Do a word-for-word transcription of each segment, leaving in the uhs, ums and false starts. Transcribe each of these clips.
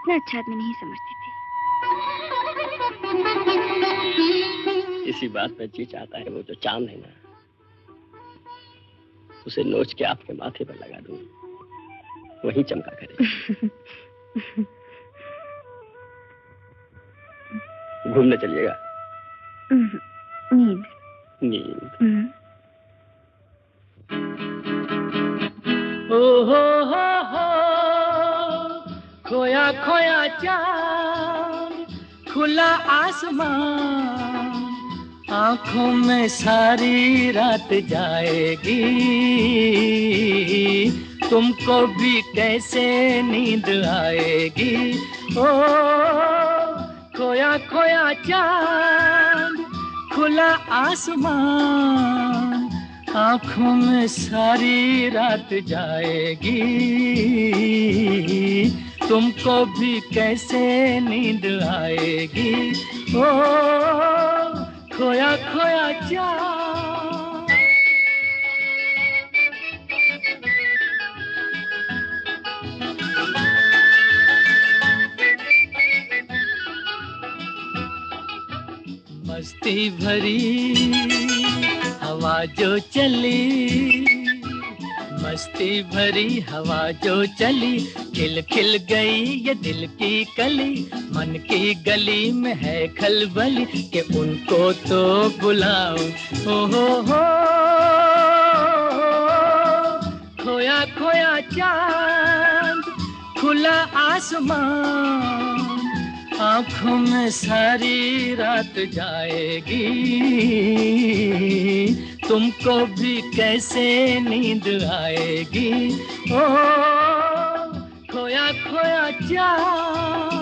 इतना अच्छा आदमी नहीं समझती थी। इसी बात में जी चाहता है वो जो चांद है ना, उसे नोच के आपके माथे पर लगा दूं, वहीं चमका करे। घूमने चलिएगा? नींद नींद। ओ हो हो हो, खोया खोया चांद, खुला आसमान, आंखों में सारी रात जाएगी, तुमको भी कैसे नींद आएगी। ओ खोया खोया चांद, खुला आसमान, आंखों में सारी रात जाएगी, तुमको भी कैसे नींद आएगी। ओ खोया खोया चांद। मस्ती भरी हवा जो चली, मस्ती भरी हवा जो चली, खिल खिल गई ये दिल की कली, मन की गली में है खलबली कि उनको तो बुलाओ। हो हो हो, खोया खोया चांद, खुला आसमान, आंखों में सारी रात जाएगी, तुमको भी कैसे नींद आएगी। ओ खोया खोया चांद।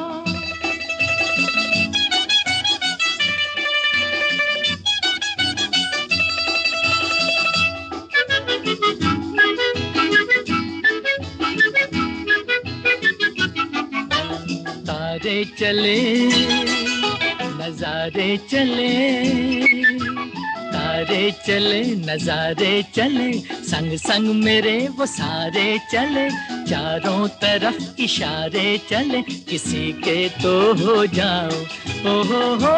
तारे चले नजारे चले, तारे चले नजारे चले, संग संग मेरे वो सारे चले, चारों तरफ इशारे चले, किसी के तो हो जाओ। ओ हो हो,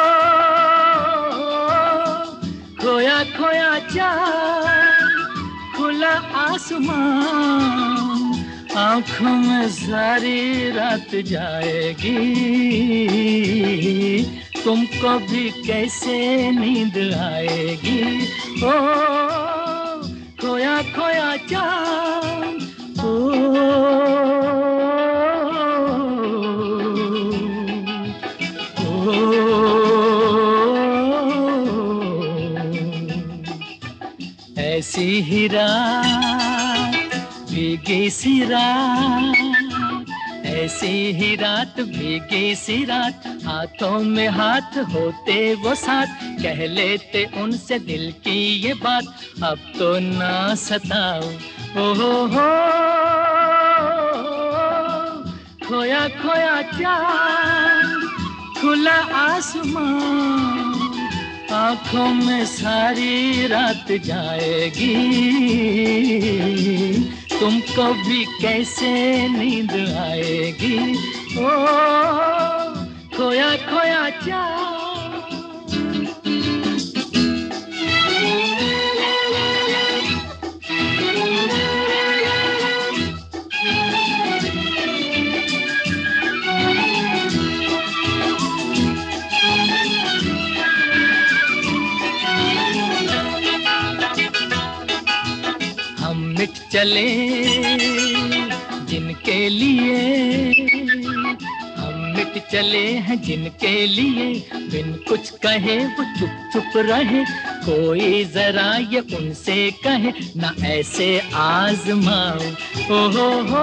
खोया खोया चांद, खुला आसमान, आंखों में सारी रात जाएगी, तुमको भी कैसे नींद आएगी। ओ खोया खोया चांद। ओ ऐसी ही रात, भीगी सी रात, ऐसी ही रात, भीगी सी रात, हाथों में हाथ होते वो साथ, कह लेते उनसे दिल की ये बात, अब तो ना सताओ। ओ हो हो, खोया खोया चांद, खुला आसमान, आंखों में सारी रात जाएगी, तुमको भी कैसे नींद आएगी। ओ खोया खोया चांद। मिट चले जिनके लिए, हम मिट चले हैं जिनके लिए, बिन कुछ कहे वो चुप चुप रहे, कोई जरा ये उनसे कहे ना ऐसे आजमाओ। ओ हो हो,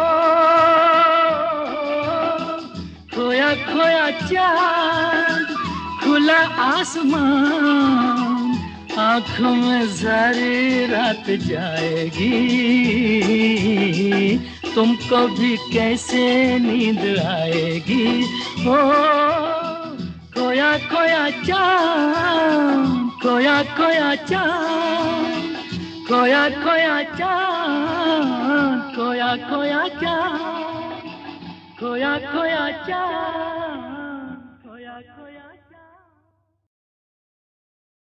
खोया खोया चांद, खुला आसमान, आंखों में सारी रात जाएगी, तुमको भी कैसे नींद आएगी। ओ खोया खोया चांद, खोया खोया चांद, खोया खोया चांद, खोया खोया चांद, खोया खोया चाहता